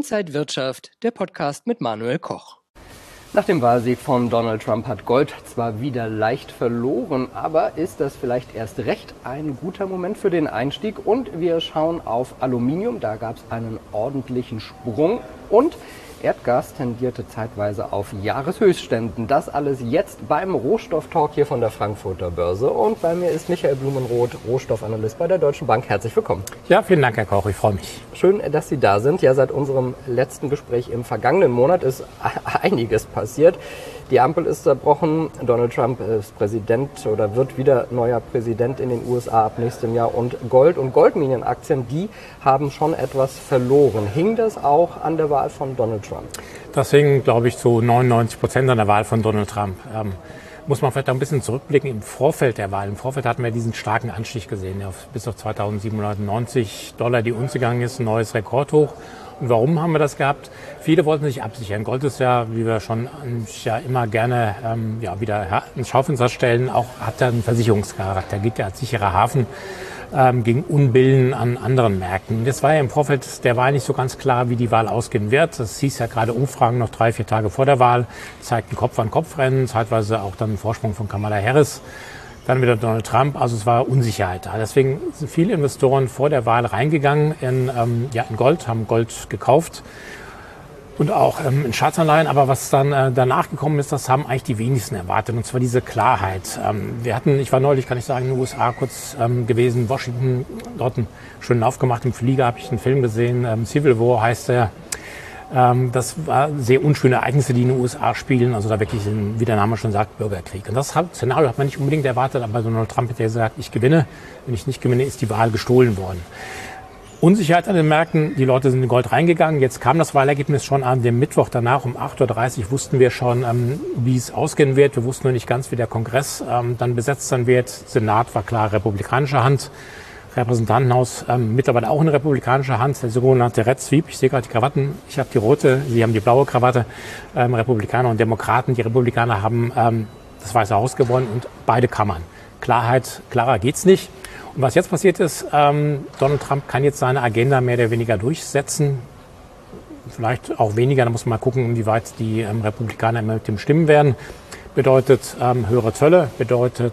Inside Wirtschaft, der Podcast mit Manuel Koch. Nach dem Wahlsieg von Donald Trump hat Gold zwar wieder leicht verloren, aber ist das vielleicht erst recht ein guter Moment für den Einstieg? Und wir schauen auf Aluminium, da gab es einen ordentlichen Sprung und Erdgas tendierte zeitweise auf Jahreshöchstständen. Das alles jetzt beim Rohstofftalk hier von der Frankfurter Börse. Und bei mir ist Michael Blumenroth, Rohstoffanalyst bei der Deutschen Bank. Herzlich willkommen. Ja, vielen Dank, Herr Koch. Ich freue mich. Schön, dass Sie da sind. Ja, seit unserem letzten Gespräch im vergangenen Monat ist einiges passiert. Die Ampel ist zerbrochen. Donald Trump ist Präsident oder wird wieder neuer Präsident in den USA ab nächstem Jahr. Und Gold- und Goldminenaktien, die haben schon etwas verloren. Hing das auch an der Wahl von Donald Trump? Das hing, glaube ich, zu 99% an der Wahl von Donald Trump. Muss man vielleicht auch ein bisschen zurückblicken im Vorfeld der Wahl. Im Vorfeld hatten wir diesen starken Anstieg gesehen, der bis auf $2.790 die Unze gegangen ist, ein neues Rekordhoch. Und warum haben wir das gehabt? Viele wollten sich absichern. Gold ist ja, wie wir schon immer gerne wieder ins Schaufenster stellen, auch hat er einen Versicherungscharakter, gilt ja als sicherer Hafen gegen Unbillen an anderen Märkten. Das war ja im Vorfeld der Wahl nicht so ganz klar, wie die Wahl ausgehen wird. Das hieß ja gerade Umfragen noch 3-4 Tage vor der Wahl, zeigten Kopf-an-Kopf-Rennen, zeitweise auch dann einen Vorsprung von Kamala Harris. Dann wieder Donald Trump, also es war Unsicherheit da. Deswegen sind viele Investoren vor der Wahl reingegangen in Gold, haben Gold gekauft und auch in Staatsanleihen. Aber was dann danach gekommen ist, das haben eigentlich die wenigsten erwartet, und zwar diese Klarheit. Ich war neulich, kann ich sagen, in den USA kurz gewesen, Washington, dort einen schönen Lauf gemacht. Im Flieger habe ich einen Film gesehen, Civil War heißt der. Das war sehr unschöne Ereignisse, die in den USA spielen. Also da wirklich, wie der Name schon sagt, Bürgerkrieg. Und das Szenario hat man nicht unbedingt erwartet, aber Donald Trump hat ja gesagt, ich gewinne. Wenn ich nicht gewinne, ist die Wahl gestohlen worden. Unsicherheit an den Märkten, die Leute sind in Gold reingegangen. Jetzt kam das Wahlergebnis schon an dem Mittwoch danach um 8.30 Uhr wussten wir schon, wie es ausgehen wird. Wir wussten noch nicht ganz, wie der Kongress dann besetzt sein wird. Senat war klar republikanischer Hand. Repräsentantenhaus mittlerweile auch in republikanischer Hand, der sogenannte Red Sweep. Ich sehe gerade die Krawatten, ich habe die rote, Sie haben die blaue Krawatte. Republikaner und Demokraten, die Republikaner haben das Weiße Haus gewonnen und beide Kammern. Klarer geht's nicht. Und was jetzt passiert ist, Donald Trump kann jetzt seine Agenda mehr oder weniger durchsetzen. Vielleicht auch weniger, da muss man mal gucken, inwieweit die Republikaner mit dem stimmen werden. Bedeutet höhere Zölle, bedeutet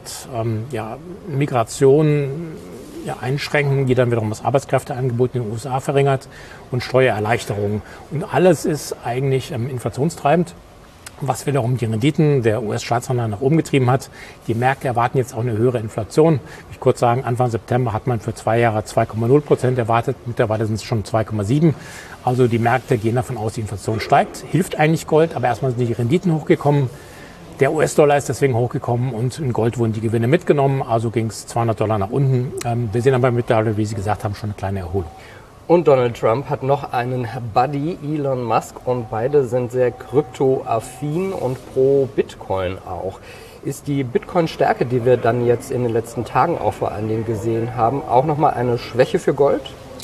Migration, Einschränkungen, die dann wiederum das Arbeitskräfteangebot in den USA verringert und Steuererleichterungen. Und alles ist eigentlich inflationstreibend, was wiederum die Renditen der US-Staatsanleihen nach oben getrieben hat. Die Märkte erwarten jetzt auch eine höhere Inflation. Ich kurz sagen, Anfang September hat man für 2 Jahre 2,0% erwartet. Mittlerweile sind es schon 2,7%. Also die Märkte gehen davon aus, die Inflation steigt. Hilft eigentlich Gold, aber erstmal sind die Renditen hochgekommen. Der US-Dollar ist deswegen hochgekommen und in Gold wurden die Gewinne mitgenommen, also ging es $200 nach unten. Wir sehen aber mittlerweile, wie Sie gesagt haben, schon eine kleine Erholung. Und Donald Trump hat noch einen Buddy, Elon Musk, und beide sind sehr kryptoaffin und pro Bitcoin auch. Ist die Bitcoin-Stärke, die wir dann jetzt in den letzten Tagen auch vor allen Dingen gesehen haben, auch nochmal eine Schwäche für Gold?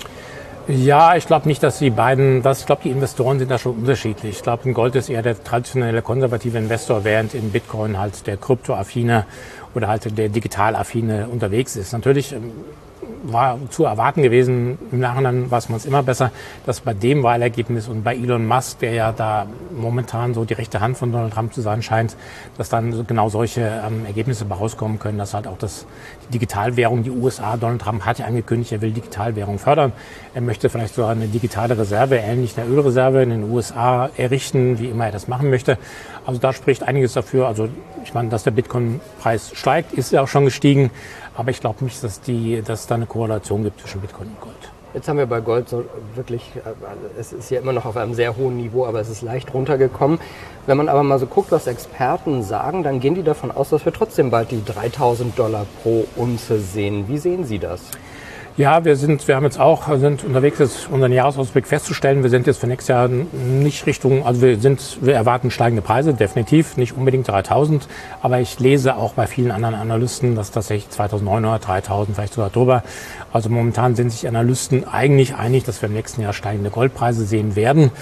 Ja, ich glaube nicht, dass ich glaube, die Investoren sind da schon unterschiedlich. Ich glaube, in Gold ist eher der traditionelle konservative Investor, während in Bitcoin halt der kryptoaffine oder halt der digitalaffine unterwegs ist. Natürlich war zu erwarten gewesen, im Nachhinein weiß man es immer besser, dass bei dem Wahlergebnis und bei Elon Musk, der ja da momentan so die rechte Hand von Donald Trump zu sein scheint, dass dann genau solche Ergebnisse bei rauskommen können, dass halt auch die Digitalwährung, die USA, Donald Trump hat ja angekündigt, er will Digitalwährung fördern. Er möchte vielleicht so eine digitale Reserve, ähnlich der Ölreserve in den USA errichten, wie immer er das machen möchte. Also da spricht einiges dafür. Also ich meine, dass der Bitcoin-Preis steigt, ist ja auch schon gestiegen. Aber ich glaube nicht, dass es da eine Korrelation gibt zwischen Bitcoin und Gold. Jetzt haben wir bei Gold so wirklich, es ist ja immer noch auf einem sehr hohen Niveau, aber es ist leicht runtergekommen. Wenn man aber mal so guckt, was Experten sagen, dann gehen die davon aus, dass wir trotzdem bald die $3.000 pro Unze sehen. Wie sehen Sie das? Ja, wir sind unterwegs, jetzt unseren Jahresausblick festzustellen. Wir sind jetzt für nächstes Jahr nicht Richtung, also wir erwarten steigende Preise, definitiv, nicht unbedingt 3.000. Aber ich lese auch bei vielen anderen Analysten, dass tatsächlich 2.900, 3.000, vielleicht sogar drüber. Also momentan sind sich Analysten eigentlich einig, dass wir im nächsten Jahr steigende Goldpreise sehen werden.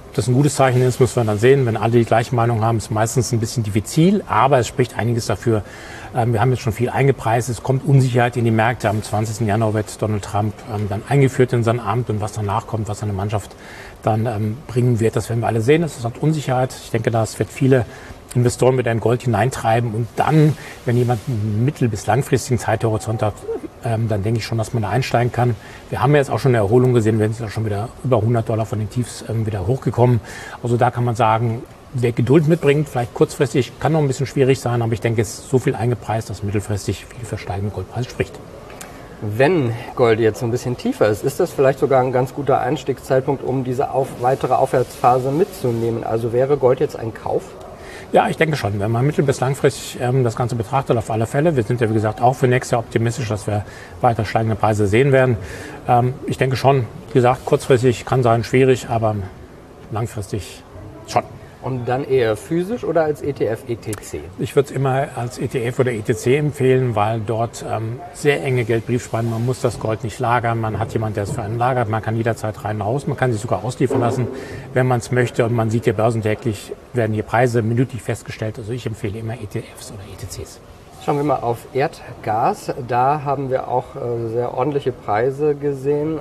Ob das ein gutes Zeichen ist, müssen wir dann sehen. Wenn alle die gleiche Meinung haben, ist meistens ein bisschen diffizil, aber es spricht einiges dafür. Wir haben jetzt schon viel eingepreist. Es kommt Unsicherheit in die Märkte. Am 20. Januar wird Donald Trump dann eingeführt in sein Amt, und was danach kommt, was seine Mannschaft dann bringen wird, das werden wir alle sehen. Das hat Unsicherheit. Ich denke, das wird viele Investoren mit in Gold hineintreiben, und dann, wenn jemand einen mittel- bis langfristigen Zeithorizont hat, dann denke ich schon, dass man da einsteigen kann. Wir haben ja jetzt auch schon eine Erholung gesehen, wir sind ja schon wieder über $100 von den Tiefs wieder hochgekommen. Also da kann man sagen, wer Geduld mitbringt, vielleicht kurzfristig, kann noch ein bisschen schwierig sein, aber ich denke, es ist so viel eingepreist, dass mittelfristig viel für steigende Goldpreise spricht. Wenn Gold jetzt so ein bisschen tiefer ist das vielleicht sogar ein ganz guter Einstiegszeitpunkt, um diese weitere Aufwärtsphase mitzunehmen? Also wäre Gold jetzt ein Kauf? Ja, ich denke schon. Wenn man mittel- bis langfristig das Ganze betrachtet, auf alle Fälle. Wir sind ja, wie gesagt, auch für nächstes Jahr optimistisch, dass wir weiter steigende Preise sehen werden. Ich denke schon, wie gesagt, kurzfristig kann sein schwierig, aber langfristig schon. Und dann eher physisch oder als ETF, ETC? Ich würde es immer als ETF oder ETC empfehlen, weil dort sehr enge Geldbriefspannen, man muss das Gold nicht lagern, man hat jemanden, der es für einen lagert, man kann jederzeit rein und raus, man kann sich sogar ausliefern lassen, wenn man es möchte, und man sieht hier börsentäglich, werden hier Preise minütlich festgestellt, also ich empfehle immer ETFs oder ETCs. Schauen wir mal auf Erdgas, da haben wir auch sehr ordentliche Preise gesehen.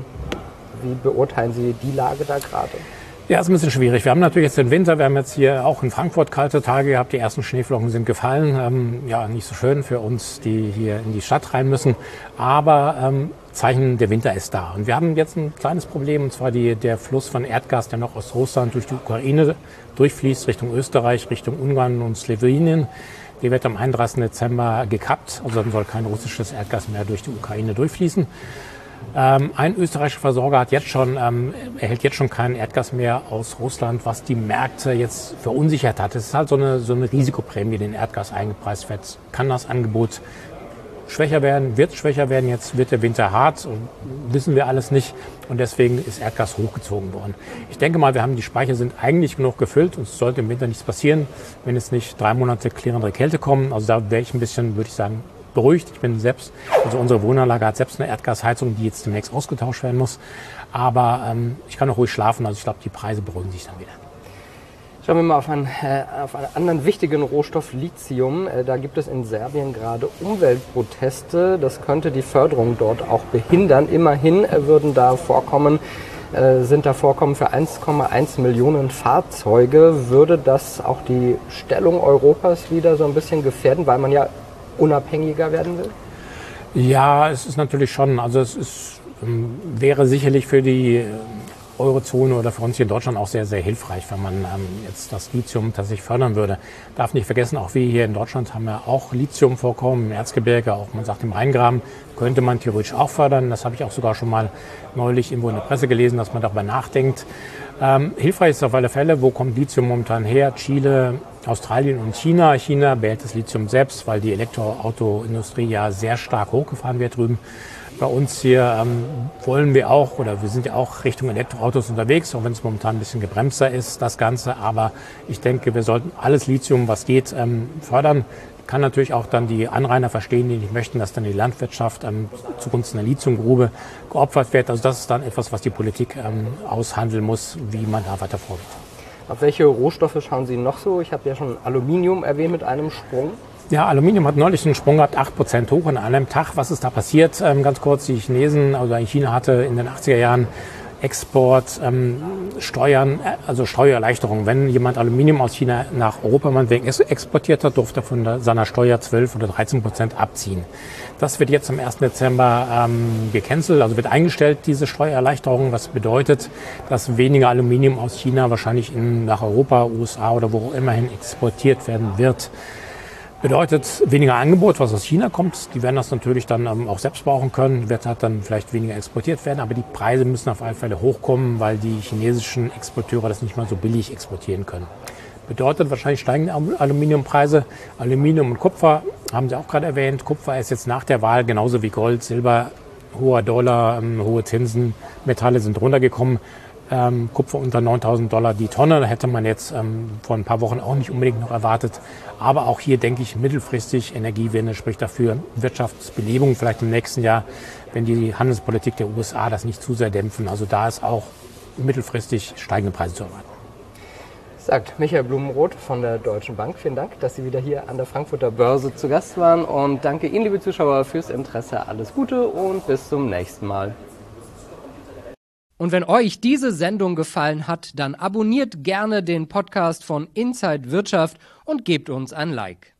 Wie beurteilen Sie die Lage da gerade? Ja, ist ein bisschen schwierig. Wir haben natürlich jetzt den Winter, wir haben jetzt hier auch in Frankfurt kalte Tage gehabt, die ersten Schneeflocken sind gefallen. Ja, nicht so schön für uns, die hier in die Stadt rein müssen, aber Zeichen, der Winter ist da. Und wir haben jetzt ein kleines Problem, und zwar der Fluss von Erdgas, der noch aus Russland durch die Ukraine durchfließt, Richtung Österreich, Richtung Ungarn und Slowenien. Der wird am 31. Dezember gekappt, also dann soll kein russisches Erdgas mehr durch die Ukraine durchfließen. Ein österreichischer Versorger erhält jetzt schon kein Erdgas mehr aus Russland, was die Märkte jetzt verunsichert hat. Es ist halt so eine Risikoprämie, die in Erdgas eingepreist wird. Kann das Angebot schwächer werden, wird es schwächer werden, jetzt wird der Winter hart, und wissen wir alles nicht, und deswegen ist Erdgas hochgezogen worden. Ich denke mal, die Speicher sind eigentlich genug gefüllt, und es sollte im Winter nichts passieren, wenn es nicht 3 Monate klirrende Kälte kommen. Also da wäre ich ein bisschen, würde ich sagen, beruhigt. Ich bin selbst, also unsere Wohnanlage hat selbst eine Erdgasheizung, die jetzt demnächst ausgetauscht werden muss. Aber ich kann auch ruhig schlafen, also ich glaube, die Preise beruhigen sich dann wieder. Schauen wir mal auf einen anderen wichtigen Rohstoff, Lithium. Da gibt es in Serbien gerade Umweltproteste. Das könnte die Förderung dort auch behindern. Immerhin sind da Vorkommen für 1,1 Millionen Fahrzeuge. Würde das auch die Stellung Europas wieder so ein bisschen gefährden, weil man ja unabhängiger werden will? Ja, es ist natürlich schon, also wäre sicherlich für die Eurozone oder für uns hier in Deutschland auch sehr, sehr hilfreich, wenn man jetzt das Lithium tatsächlich fördern würde. Darf nicht vergessen, auch wir hier in Deutschland haben ja auch Lithiumvorkommen im Erzgebirge, auch man sagt im Rheingraben, könnte man theoretisch auch fördern. Das habe ich auch sogar schon mal neulich irgendwo in der Presse gelesen, dass man darüber nachdenkt. Hilfreich ist auf alle Fälle, wo kommt Lithium momentan her? Chile, Australien und China. China behält das Lithium selbst, weil die Elektroautoindustrie ja sehr stark hochgefahren wird drüben. Bei uns hier wollen wir auch, oder wir sind ja auch Richtung Elektroautos unterwegs, auch wenn es momentan ein bisschen gebremster ist, das Ganze. Aber ich denke, wir sollten alles Lithium, was geht, fördern. Kann natürlich auch dann die Anrainer verstehen, die nicht möchten, dass dann die Landwirtschaft zugunsten einer Lithiumgrube geopfert wird. Also das ist dann etwas, was die Politik aushandeln muss, wie man da weiter vorgeht. Auf welche Rohstoffe schauen Sie noch so? Ich habe ja schon Aluminium erwähnt mit einem Sprung. Ja, Aluminium hat neulich einen Sprung gehabt, 8% hoch an einem Tag. Was ist da passiert? Ganz kurz, die Chinesen, also China hatte in den 80er Jahren Export, Steuern, also Steuererleichterungen. Wenn jemand Aluminium aus China nach Europa meinetwegen exportiert hat, durfte er von seiner Steuer 12 oder 13% abziehen. Das wird jetzt am 1. Dezember gecancelt, also wird eingestellt, diese Steuererleichterung, was bedeutet, dass weniger Aluminium aus China wahrscheinlich nach Europa, USA oder wo auch immerhin exportiert werden wird. Bedeutet weniger Angebot, was aus China kommt. Die werden das natürlich dann auch selbst brauchen können. Wird halt dann vielleicht weniger exportiert werden. Aber die Preise müssen auf alle Fälle hochkommen, weil die chinesischen Exporteure das nicht mal so billig exportieren können. Bedeutet wahrscheinlich steigende Aluminiumpreise. Aluminium und Kupfer haben Sie auch gerade erwähnt. Kupfer ist jetzt nach der Wahl genauso wie Gold, Silber, hoher Dollar, hohe Zinsen. Metalle sind runtergekommen. Kupfer unter $9.000 die Tonne. Da hätte man jetzt vor ein paar Wochen auch nicht unbedingt noch erwartet. Aber auch hier denke ich mittelfristig Energiewende spricht dafür. Wirtschaftsbelebung vielleicht im nächsten Jahr, wenn die Handelspolitik der USA das nicht zu sehr dämpfen. Also da ist auch mittelfristig steigende Preise zu erwarten. Sagt Michael Blumenroth von der Deutschen Bank. Vielen Dank, dass Sie wieder hier an der Frankfurter Börse zu Gast waren. Und danke Ihnen, liebe Zuschauer, fürs Interesse. Alles Gute und bis zum nächsten Mal. Und wenn euch diese Sendung gefallen hat, dann abonniert gerne den Podcast von Inside Wirtschaft und gebt uns ein Like.